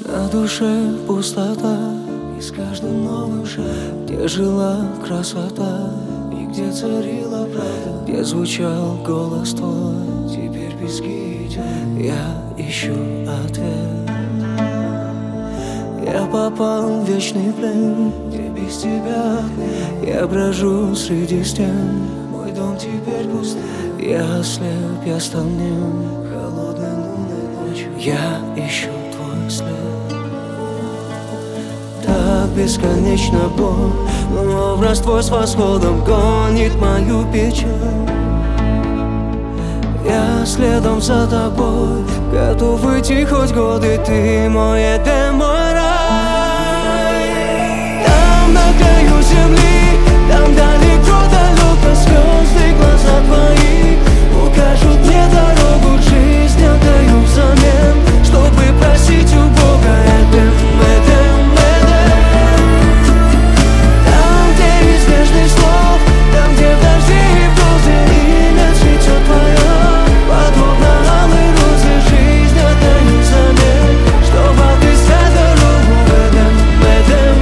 На душе пустота, и с каждым новым шагом, где жила красота и где царила правда, где звучал голос твой, теперь пески и тьмы. Я ищу ответ. Я попал в вечный плен, где без тебя я брожу среди стен. Мой дом теперь пуст, я ослеп, я стал нем. Холодной лунной ночью я ищу твой след. Так бесконечно боль, но образ твой с восходом гонит мою печаль. Я следом за тобой, готов выйти хоть годы. Ты мой Эдем, мой рай. Там на краю земли, там далеко-далеко звезды, глаза твои укажут мне дорогу. Жизнь отдаю взамен, чтобы просить у Бога. Эдем, Эдем, Эдем. Там, где неизбежный слов, там, где в дожди и в грозы имя цветет твое. Подобно алой розе, жизнь отдаю взамен, чтобы отыскать дорогу. Эдем, Эдем,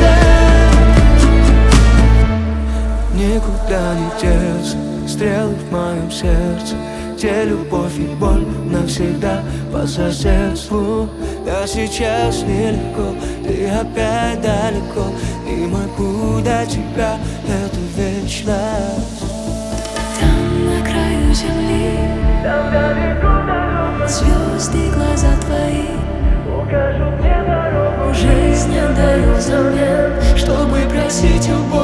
Эдем. Никуда не деться стрелы в моем сердце, где любовь и боль навсегда по соседству. Да сейчас нелегко, ты опять далеко, и мой путь до тебя — это вечность. Там на краю земли, Там далеко-далеко звезды, глаза твои укажут мне дорогу. жизнь отдаю взамен, Чтобы просить у Бога.